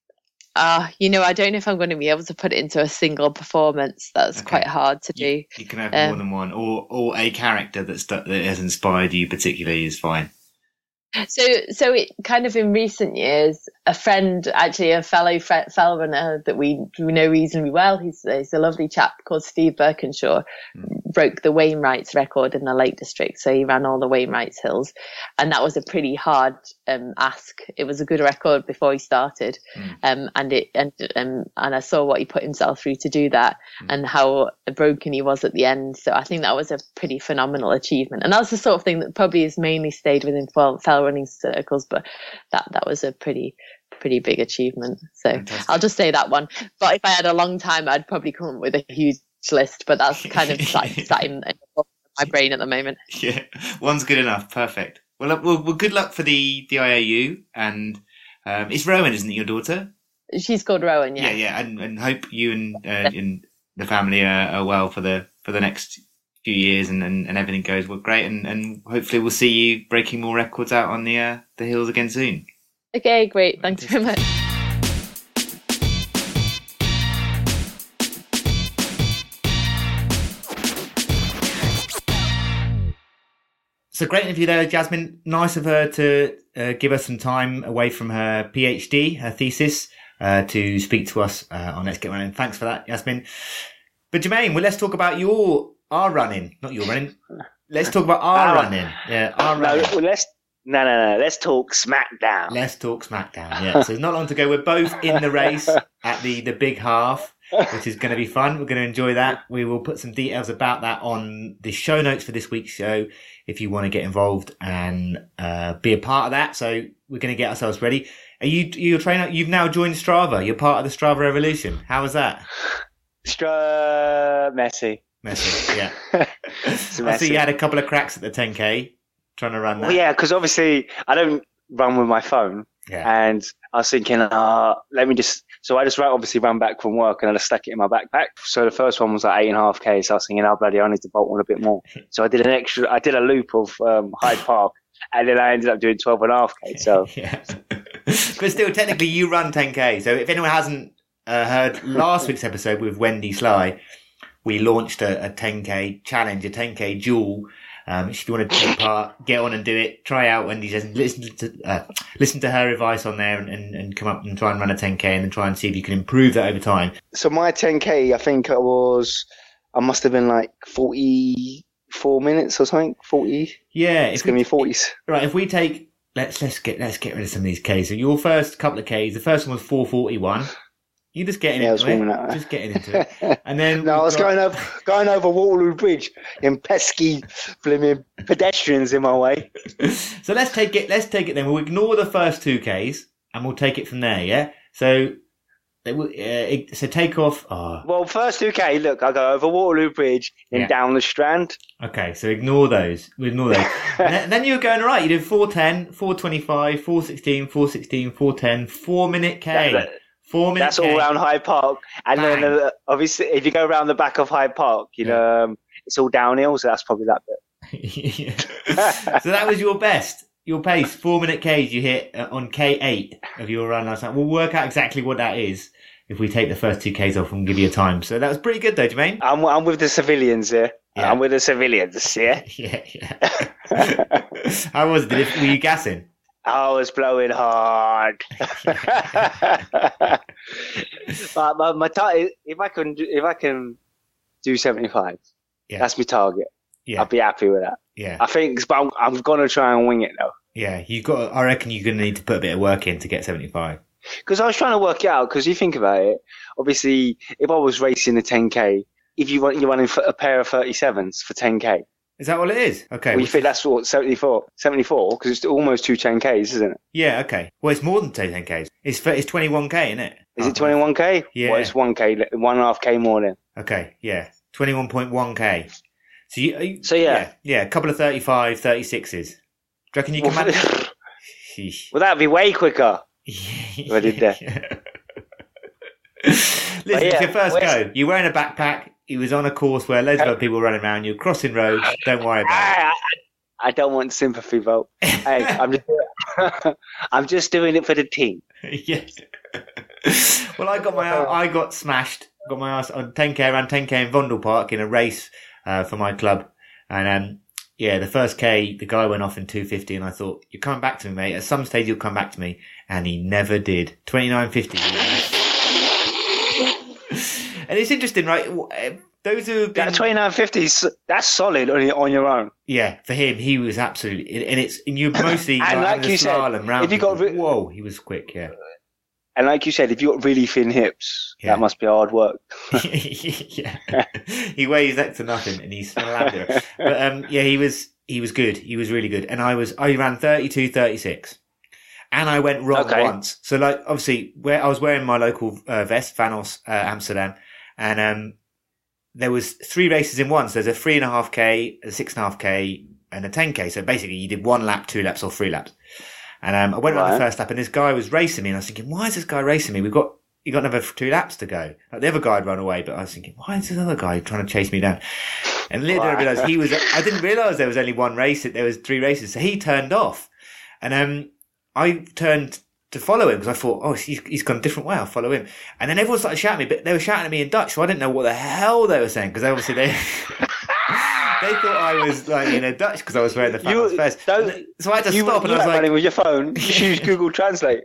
Uh, you know, I don't know if I'm going to be able to put it into a single performance. That's okay. Quite hard to do. You, you can have um, more than one, or or a character that's that has inspired you particularly is fine. So, so it kind of in recent years, a friend, actually a fellow fell runner that we, we know reasonably well, he's, he's a lovely chap called Steve Birkinshaw, mm. broke the Wainwrights record in the Lake District. So he ran all the Wainwrights hills, and that was a pretty hard um, ask. It was a good record before he started, mm. um, and it and um, and I saw what he put himself through to do that, mm. and how broken he was at the end. So I think that was a pretty phenomenal achievement, and that's the sort of thing that probably has mainly stayed within fell running circles, but that that was a pretty pretty big achievement. So fantastic. I'll just say that one. But if I had a long time, I'd probably come up with a huge list, but that's kind of sat, sat in, in my brain at the moment. Yeah, one's good enough. Perfect. Well, well, well good luck for the the I A U, and um, it's Rowan, isn't it, your daughter? She's called Rowan. Yeah, yeah, yeah. And, and hope you and uh, and the family are, are well for the for the next few years, and, and, and everything goes well, great, and, and hopefully we'll see you breaking more records out on the uh, the hills again soon. Okay, great. Thanks very much. So great interview there, Jasmine. Nice of her to uh, give us some time away from her PhD, her thesis, uh, to speak to us uh, on Let's Get Running. Thanks for that, Jasmine. But Jermaine, well, let's talk about your our running, not your running. Let's talk about our Our- running. Yeah, our No, running. well, let's no, no, no. Let's talk SmackDown. Let's talk SmackDown. Yeah, so there's not long to go. We're both in the race at the the big half, which is going to be fun. We're going to enjoy that. We will put some details about that on the show notes for this week's show if you want to get involved and uh, be a part of that. So we're going to get ourselves ready. Are you you're a trainer? You've now joined Strava. You're part of the Strava revolution. How was that? Stra- messy. Messy. Yeah. It's I messy. see you had a couple of cracks at the ten K trying to run that. Well, yeah, because obviously I don't run with my phone, Yeah. and I was thinking, uh, let me just. So I just ran, obviously ran back from work, and I just stuck it in my backpack. So the first one was like eight and a half k. So I was thinking, oh bloody, I need to bolt on a bit more. So I did an extra. I did a loop of um, Hyde Park, and then I ended up doing twelve and a half k. So Yeah. But still, technically, you run ten K. So if anyone hasn't uh, heard last week's episode with Wendy Sly, we launched a, a ten K challenge, a ten K duel. Um, if you want to take part, get on and do it. Try out Wendy's and listen to uh, listen to her advice on there, and, and, and come up and try and run a ten K, and then try and see if you can improve that over time. so my ten k, I think I was, I must have been like forty-four minutes or something. forty. Yeah, It's if gonna we, be forties. right. If we take let's let's get let's get rid of some of these Ks. So your first couple of Ks, the first one was four forty-one. You just getting Yeah, I was into it, warming up. just getting into it, and then No, I we've was got- going over going over Waterloo Bridge in pesky blimmin' pedestrians in my way. So let's take it. Let's take it then. We'll ignore the first two Ks and we'll take it from there. Yeah. So, it will- uh, it- so take off. Oh, Well, first two k, look, I go over Waterloo Bridge, then Yeah. down the Strand. okay. So ignore those. We ignore those. and then, then you were going all right. You did four ten, four twenty-five, four sixteen, four sixteen, four ten, four minute K. That- Four minute That's K. all around Hyde Park. And Bang. then, uh, obviously, if you go around the back of Hyde Park, you Yeah. know, um, it's all downhill, so that's probably that bit. Yeah. So that was your best. Your pace, four minute Ks you hit uh, on K eight of your run last night. We'll work out exactly what that is if we take the first two Ks off and give you a time. So that was pretty good though, Jermaine. I'm, I'm with the civilians here. Yeah. I'm with the civilians, yeah? Yeah, yeah. How was it? Did it? Were you gassing? I was blowing hard. but my, my target, if I can, do, if I can do seventy-five, Yeah. that's my target. Yeah, I'll be happy with that. yeah, I think, but I'm, I'm gonna try and wing it though, yeah. You got. I reckon you're going to need to put a bit of work in to get seventy-five. because I was trying to work it out. Because you think about it, obviously, if I was racing the ten k, if you want, you're running a pair of thirty-sevens for ten k. Is that what it is? Okay. Well, you well, think that's what seventy-four, seventy-four? Because it's almost two ten k's, isn't it? yeah. Okay. Well, it's more than two ten Ks. It's th- it's twenty-one K, isn't it? Is Oh, it twenty-one k? Yeah. Well, it's one k, one and a half k more then. Okay. Yeah. Twenty-one point one K. So you. are you- So, yeah. yeah. Yeah. A couple of thirty-five, thirty-sixes. Do you reckon you can Well, manage it? Sheesh. well, that'd be way quicker. I did that. Listen, But it's yeah, your first where's- go. You're wearing a backpack. He was on a course where loads of other people were running around. You're crossing roads. Don't worry about it. I, I, I don't want sympathy vote. Hey, I'm just, I'm just doing it for the team. Yes. Well, I got my I got smashed. Got my ass on ten K, around ten K in Vondel Park in a race uh, for my club, and um, yeah, the first K, the guy went off in two fifty, and I thought, "You're coming back to me, mate. At some stage, you'll come back to me," and he never did. twenty-nine fifty. And it's interesting, right? Those who have been, That twenty-nine fifty, that's solid on your, on your own. yeah, for him, he was absolutely, and it's and you're mostly And like, like having you a said, slalom round if you got people. ri- Whoa, he was quick, yeah. And like you said, if you've got really thin hips, Yeah. that must be hard work. Yeah, he weighs next to nothing, and he's slabby. But um, yeah, he was he was good. He was really good, and I was I ran thirty-two thirty-six, and I went wrong Okay. once. So like obviously, where I was wearing my local uh, vest, Vanos uh, Amsterdam, and um, there was three races in one. So there's a three and a half k, a six and a half k, and a ten k. So basically, you did one lap, two laps, or three laps. And um, I went around Right. the first lap, and this guy was racing me, and I was thinking, why is this guy racing me? We've got you got another two laps to go. Like the other guy had run away, but I was thinking, why is this other guy trying to chase me down? And later I realised he was. I didn't realise there was only one race. There was three races, so he turned off, and um, I turned to follow him because I thought, oh, he's, he's gone a different way. I'll follow him. And then everyone started shouting at me, but they were shouting at me in Dutch, so I didn't know what the hell they were saying because obviously they. they thought I was like you know Dutch because I was wearing the fat You- ones first. don't- So I had to You, stop, and you I was like like, running with your phone. You should use Google Translate.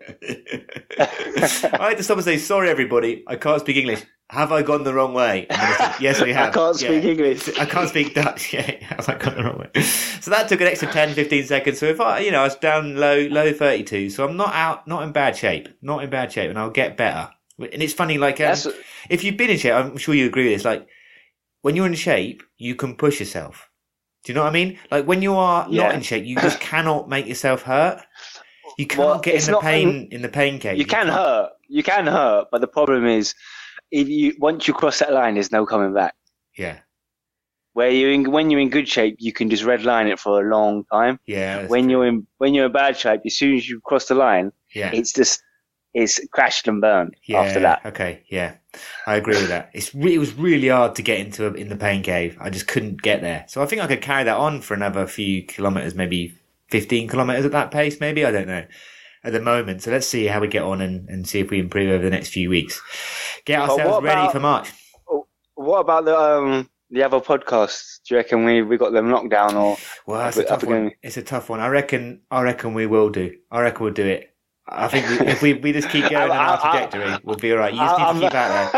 I had to stop and say, sorry, everybody, I can't speak English. Have I gone the wrong way? And they said, yes, we have. I can't speak Yeah. English. I can't speak Dutch. Yeah, have I gone the wrong way? So that took an extra ten, fifteen seconds. So if I, you know, I was down low, low thirty-two. So I'm not out, not in bad shape, not in bad shape, and I'll get better. And it's funny, like, um, That's- if you've been in shape, I'm sure you agree with this. Like, when you're in shape, you can push yourself. Do you know what I mean? Like when you are Yeah. not in shape, you just cannot make yourself hurt. You can't Well, get in it's the not- pain in the pain cave. You can can't- hurt. You can hurt, but the problem is, if you once you cross that line, there's no coming back. Yeah, Where you in when you're in good shape, you can just redline it for a long time. yeah. that's When true. you're in when you're in bad shape, as soon as you cross the line, yeah, it's just it's crashed and burned yeah. after that. Okay, yeah, I agree with that. It's re- it was really hard to get into a, in the pain cave. I just couldn't get there. So I think I could carry that on for another few kilometers, maybe fifteen kilometers at that pace. Maybe I don't know. At the moment, so let's see how we get on and, and see if we improve over the next few weeks. Get But ourselves what ready about- for March. What about the um the other podcasts? Do you reckon we, we got them locked down or Well, it's Up- a tough up one. again. It's a tough one. I reckon. I reckon we will do. I reckon we'll do it. I think we, if we we just keep going on our I- I- trajectory, we'll be all right. You just need to keep out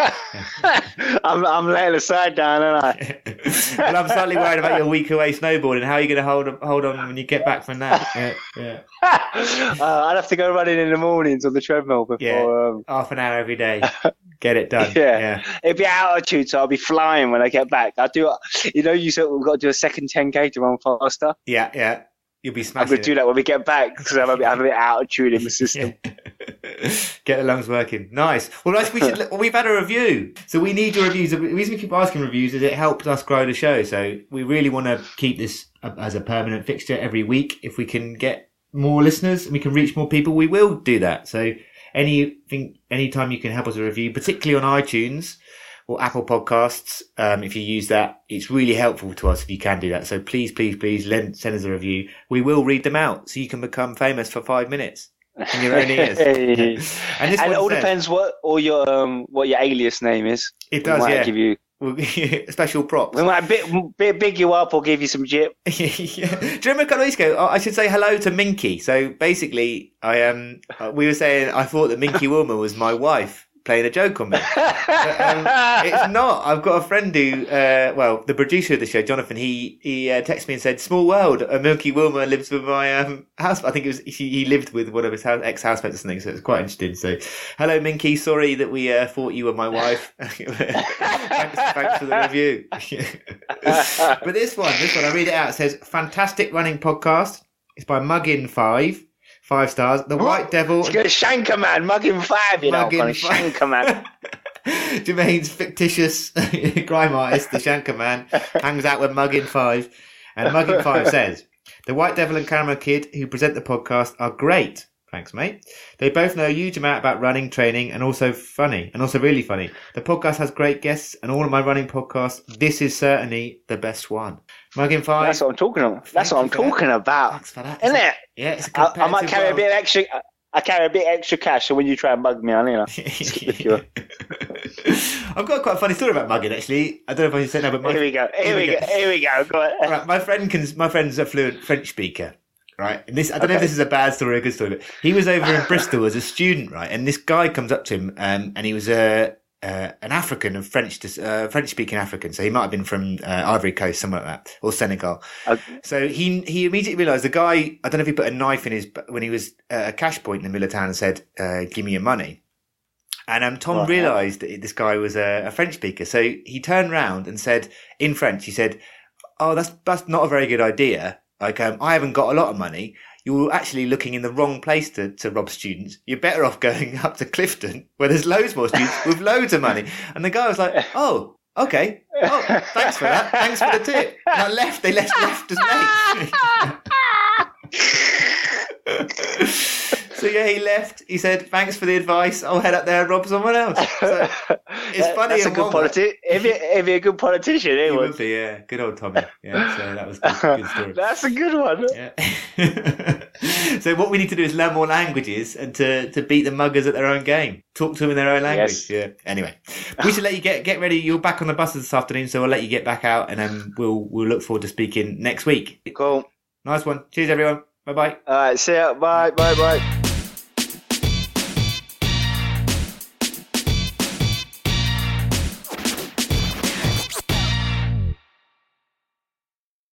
there. I'm I'm laying the side down, aren't I? Well, I'm slightly worried about your week away snowboarding. How are you going to hold hold on when you get back from that? Yeah, yeah. uh, I'd have to go running in the mornings on the treadmill before. Yeah. Um, Half an hour every day. Get it done. Yeah. Yeah. it'd be altitude, so I'll be flying when I get back. I do, you know, you said we've got to do a second ten k to run faster. Yeah. Yeah. You'll be I'm smashing going to do it. that when we get back because I'm a bit, I'm a bit altitude in the system. Yeah. Get the lungs working. Nice. Well, nice. We should, we've had a review, so we need your reviews. The reason we keep asking reviews is it helps us grow the show. So we really want to keep this as a permanent fixture every week. If we can get more listeners and we can reach more people, we will do that. So anything, anytime you can help us with a review, particularly on iTunes or Apple Podcasts, um, if you use that, it's really helpful to us if you can do that. So please, please, please lend, send us a review. We will read them out so you can become famous for five minutes in your own ears. and this And one it all says- depends what or your um what your alias name is. It We does, might yeah. give you, We'll- special props. we might bit, bit big you up or give you some jip. Yeah. Do you remember a couple of weeks ago? I I should say hello to Minky. So basically, I um, uh, we were saying I thought that Minky Wilmer was my wife playing a joke on me. But, um, it's not. I've got a friend who, uh, well, the producer of the show, Jonathan. He he uh, texted me and said, "Small world. Uh, Minky Wilmer lives with my um house. I think it was he, he lived with one of his house, ex housemates or something. So it's quite interesting. So, hello, Minky. Sorry that we uh, thought you were my wife. thanks, thanks for the review. But this one, this one, I read it out. It says, "Fantastic running podcast." It's by Muggin Five, five stars. The White Devil. It's got a Shanker Man, mugging five, you know, Mugging kind of five. Shanker Man. Jermaine's fictitious grime artist, the Shanker Man, hangs out with Muggin Five. And Muggin Five says, "The White Devil and Camera Kid who present the podcast are great. Thanks, mate. They both know a huge amount about running, training, and also funny, and also really funny. The podcast has great guests, and all of my running podcasts, this is certainly the best one." Muggin Five. That's what I'm talking about. That's Thank what I'm you for that. talking about. Thanks for that. Isn't it? Yeah, it's a I, I might competitive carry a world. bit of extra. I carry a bit extra cash, so when you try and bug me, I you know. cure. I've got quite a funny story about mugging, actually. I don't know if I can say now, but my, Here we go. Here we go. Here we go. Go on. Right, my friend can. My friend's a fluent French speaker, right? And this I don't know if Okay. this is a bad story or a good story, but he was over in Bristol as a student, right? And this guy comes up to him, um, and he was a uh, an African, a French uh, French speaking African, so he might have been from uh, Ivory Coast, somewhere like that, or Senegal. Okay. So he he immediately realised the guy. I don't know if he put a knife in his when he was at a cash point in the middle of town and said, uh, "Give me your money." And um, Tom Right. realised that this guy was a, a French speaker, so he turned round and said in French, he said, "Oh, that's that's not a very good idea. Like, um, I haven't got a lot of money. You're actually looking in the wrong place to, to rob students. You're better off going up to Clifton, where there's loads more students with loads of money." And the guy was like, "Oh, okay. Oh, thanks for that. Thanks for the tip." And I left. They left left as mates. So yeah, he left. He said, "Thanks for the advice. I'll head up there and rob someone else." So it's funny. That's a in good one way. politician. If he, if he a good politician, he He would. would be, yeah. Good old Tommy. Yeah, so that was good, good story. That's a good one. Yeah. So what we need to do is learn more languages and to, to beat the muggers at their own game. Talk to them in their own language. Yes. Yeah. Anyway, we should let you get get ready. You're back on the bus this afternoon, so we'll let you get back out, and then we'll we'll look forward to speaking next week. Cool. Nice one. Cheers, everyone. Bye bye. All right. See ya. Bye. Bye. Bye.